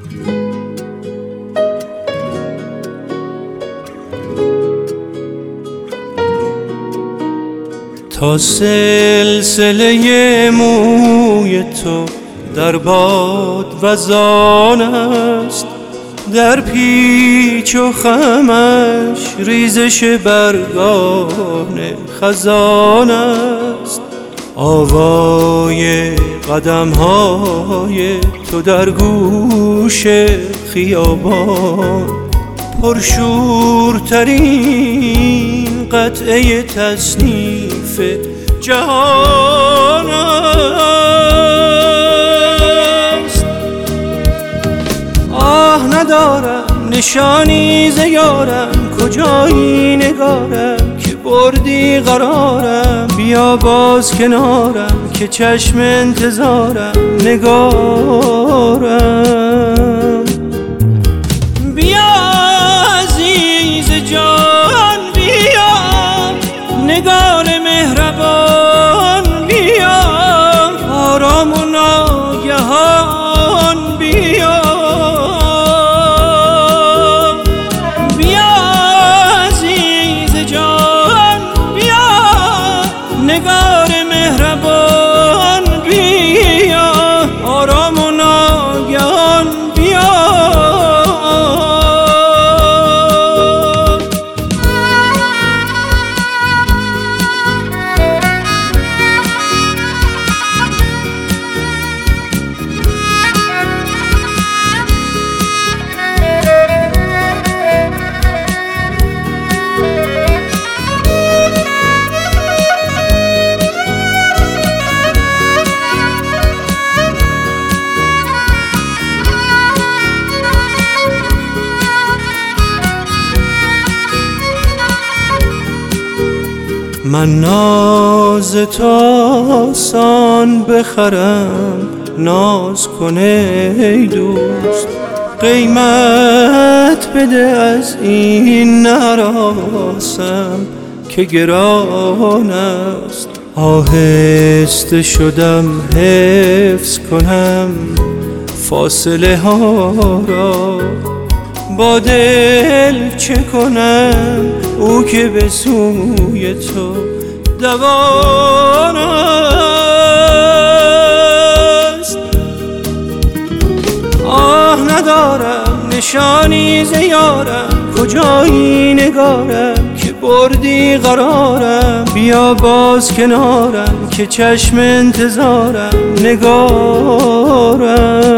تا سلسله موی تو در باد وزان است، در پیچ و خمش ریزش برگان خزان است. آوای قدم‌های تو در گوش خیابان، پرشورترین قطعه تصنیف جهان است. آه ندارم نشانی ز یارم، کجایی نگارم که بردی قرارم. بیا باز کنارم که چشم انتظارم نگارم. بیا عزیز جان بیا، نگار مهربان بیا، آرام و ناگهان بیا. بیا عزیز جان بیا، نگار مهربان بیا، آرام و ناگهان بیا. من ناز تو آسان بخرم، ناز کن ای دوست. قیمت بده از این نراسم که گران است. آهسته شدم حفظ کنم فاصله ها را، با دل چه کنم او که به سوی تو دوان است. آه ندارم نشانی ز یارم، کجایی نگارم که بردی قرارم. بیا باز کنارم که چشم انتظارم نگارم.